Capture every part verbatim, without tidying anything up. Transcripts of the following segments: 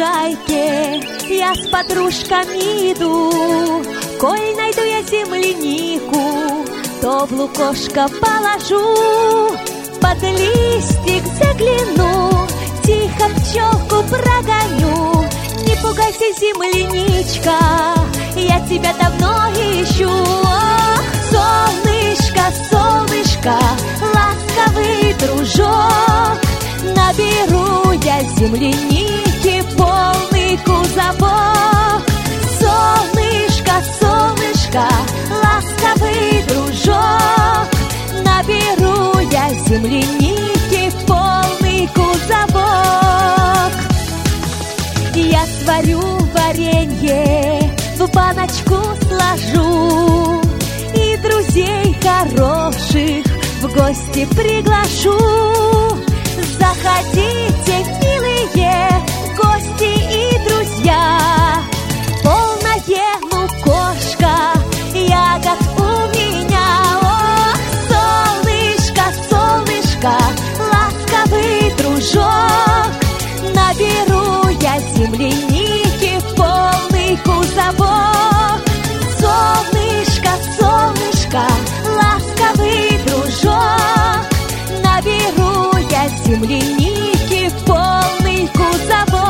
лужайке я с подружками иду. Коль найду я землянику, то в лукошко положу. Под листик загляну, тихо пчелку прогоню. Не пугайся, земляничка, я тебя давно ищу. Ох, солнышко, солнышко, ласковый дружок, наберу я земляники полный кузовок. Солнышко, солнышко, ласковый дружок, наберу я земляники полный кузовок. Я сварю варенье, в баночку сложу и друзей хороших в гости приглашу. Заходите, милые гости и друзья, полное лукошко ягод у меня. Ох, солнышко, солнышко, ласковый дружок, наберу я земляники полный кузовок. Солнышко, солнышко, ласковый дружок, наберу я земляники полный кузовок.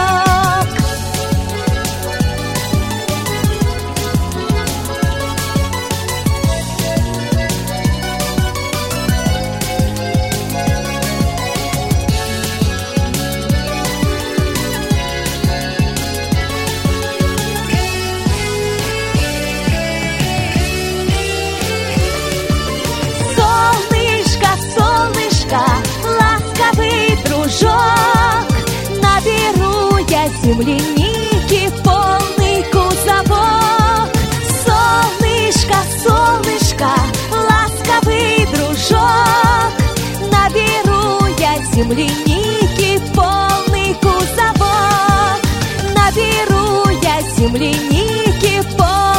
Ласковый дружок, наберу я земляники полный кузовок. Солнышко, солнышко, ласковый дружок, наберу я земляники полный кузовок. Наберу я земляники полный